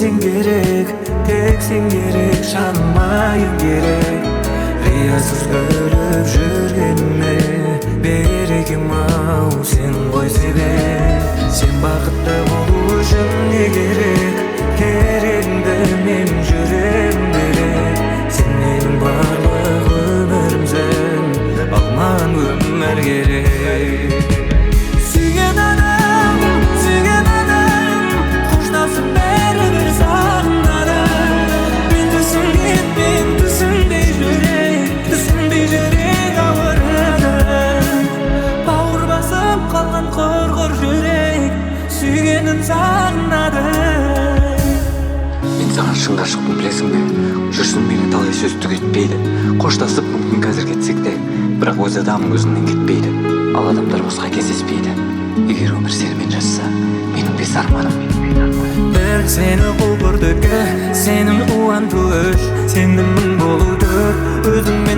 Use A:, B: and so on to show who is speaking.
A: sen gerek, tek sen gerek, şanmayın gerek. Riyasız ölüp жүргенime берегім ау sen ғой себеп. Sen бақытты болу үшін не керек, керегіңді мен жүрем берек. Sen менің барлық өмірімсің, ал маған өмір керек. Сүйген адам, қоштасып бәрібір сағынады. Мен түсінбей жүрек ауырады. Бауыр басып қалған құрғыр жүрек сүйгенін сағынады.
B: Мен саған шын ғашықпын, білесің бе? Жүрсін мені талай сөз түгетпейді. Қоштасып мүмкін қазір кетсек те, бірақ өз адамың өзіңнен кетпейді. Ал адамдар босқа кездеспейді. Егер өмір сенімен жазса, менің бес арманым.
A: Бір сені құлпырдыкі, сенің қуанту үш, сенің мың болуды өзіңмен